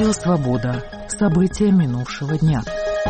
Радио «Свобода». События минувшего дня.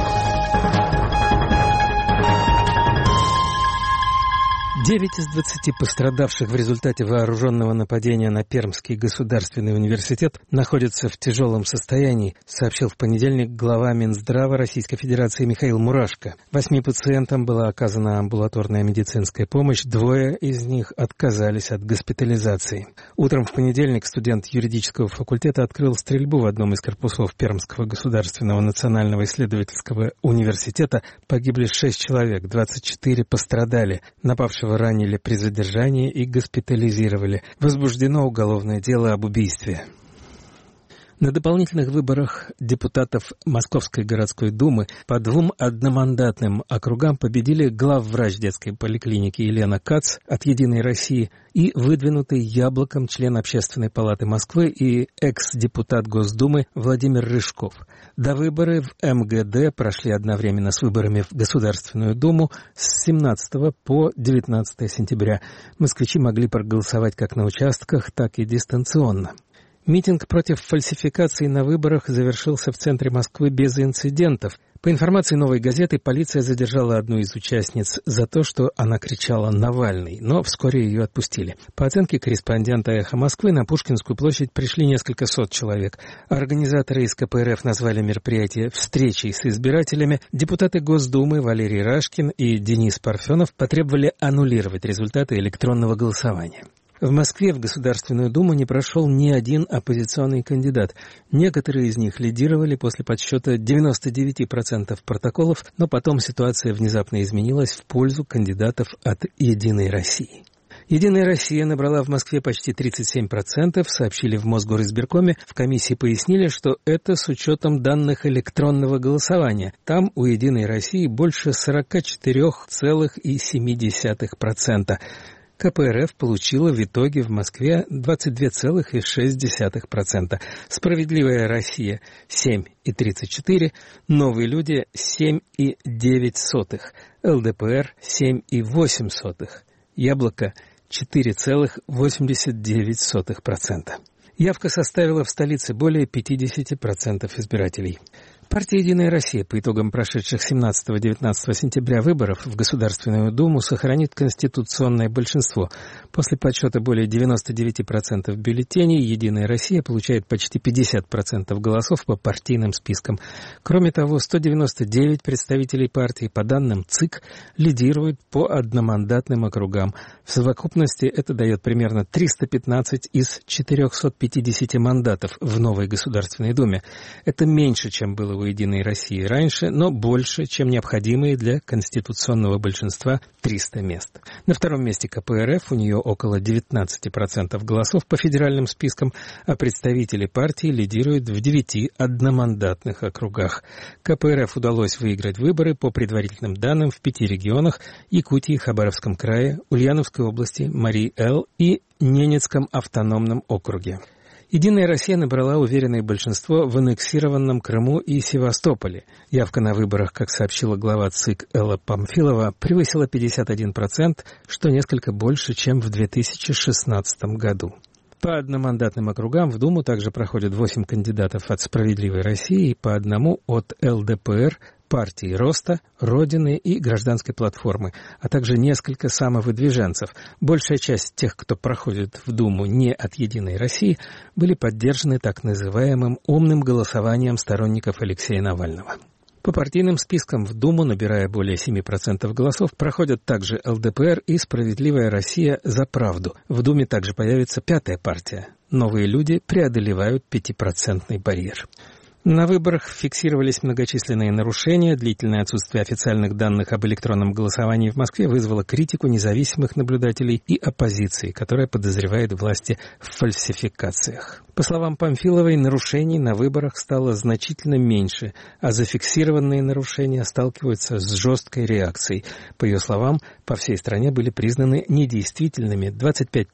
Девять из 20 пострадавших в результате вооруженного нападения на Пермский государственный университет находятся в тяжелом состоянии, сообщил в понедельник глава Минздрава Российской Федерации Михаил Мурашко. 8 пациентам была оказана амбулаторная медицинская помощь, 2 из них отказались от госпитализации. Утром в понедельник студент юридического факультета открыл стрельбу в одном из корпусов Пермского государственного национального исследовательского университета. Погибли 6 человек, 24 пострадали. Напавшего ранили при задержании и госпитализировали. Возбуждено уголовное дело об убийстве. На дополнительных выборах депутатов Московской городской думы по 2 одномандатным округам победили главврач детской поликлиники Елена Кац от «Единой России» и выдвинутый яблоком член Общественной палаты Москвы и экс-депутат Госдумы Владимир Рыжков. Довыборы в МГД прошли одновременно с выборами в Государственную Думу с 17 по 19 сентября. Москвичи могли проголосовать как на участках, так и дистанционно. Митинг против фальсификаций на выборах завершился в центре Москвы без инцидентов. По информации «Новой газеты», полиция задержала одну из участниц за то, что она кричала «Навальный», но вскоре ее отпустили. По оценке корреспондента «Эхо Москвы», на Пушкинскую площадь пришли несколько сот человек. Организаторы из КПРФ назвали мероприятие «встречей с избирателями». Депутаты Госдумы Валерий Рашкин и Денис Парфенов потребовали аннулировать результаты электронного голосования. В Москве в Государственную Думу не прошел ни один оппозиционный кандидат. Некоторые из них лидировали после подсчета 99% протоколов, но потом ситуация внезапно изменилась в пользу кандидатов от «Единой России». «Единая Россия» набрала в Москве почти 37%, сообщили в Мосгоризбиркоме. В комиссии пояснили, что это с учетом данных электронного голосования. Там у «Единой России» больше 44,7%. КПРФ получила в итоге в Москве 22,6%. «Справедливая Россия» – 7,34%, «Новые люди» – 7,9%, ЛДПР – 7,8%, «Яблоко» – 4,89%. Явка составила в столице более 50% избирателей. Партия «Единая Россия» по итогам прошедших 17-19 сентября выборов в Государственную Думу сохранит конституционное большинство. После подсчета более 99% бюллетеней «Единая Россия» получает почти 50% голосов по партийным спискам. Кроме того, 199 представителей партии, по данным ЦИК, лидируют по одномандатным округам. В совокупности это дает примерно 315 из 450 мандатов в новой Государственной Думе. Это меньше, чем было у «Единой России» раньше, но больше, чем необходимые для конституционного большинства 300 мест. На втором месте КПРФ, у нее около 19% голосов по федеральным спискам, а представители партии лидируют в 9 одномандатных округах. КПРФ удалось выиграть выборы по предварительным данным в 5 регионах: Якутии, Хабаровском крае, Ульяновской области, Марий-Эл и Ненецком автономном округе. «Единая Россия» набрала уверенное большинство в аннексированном Крыму и Севастополе. Явка на выборах, как сообщила глава ЦИК Элла Памфилова, превысила 51%, что несколько больше, чем в 2016 году. По одномандатным округам в Думу также проходят 8 кандидатов от «Справедливой России» и по одному от ЛДПР, партии Роста, Родины и Гражданской платформы, а также несколько самовыдвиженцев. Большая часть тех, кто проходит в Думу не от «Единой России», были поддержаны так называемым умным голосованием сторонников Алексея Навального. По партийным спискам в Думу, набирая более 7% голосов, проходят также ЛДПР и «Справедливая Россия за правду». В Думе также появится 5-я партия. «Новые люди» преодолевают 5% барьер. На выборах фиксировались многочисленные нарушения. Длительное отсутствие официальных данных об электронном голосовании в Москве вызвало критику независимых наблюдателей и оппозиции, которая подозревает власти в фальсификациях. По словам Памфиловой, нарушений на выборах стало значительно меньше, а зафиксированные нарушения сталкиваются с жесткой реакцией. По ее словам, по всей стране были признаны недействительными 25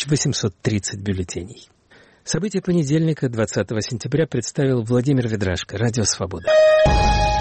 830 бюллетеней. События понедельника, 20 сентября, представил Владимир Ведрашко, Радио «Свобода».